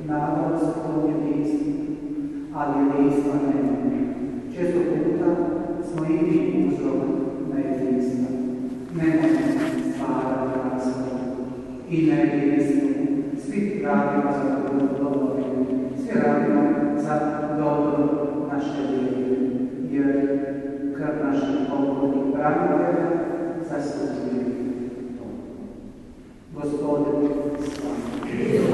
nadao se tom jedinstvu, ali jedinstva nema. Često puta smo i mi uzrok na jedinstva. Nemojmo stvarati razlog i na jedinstvu. Svi radimo za dobro, svi radimo za dobro naše vjere, jer krv naših pokojnih branitelja zaslužuje to. Gospodin, s vama.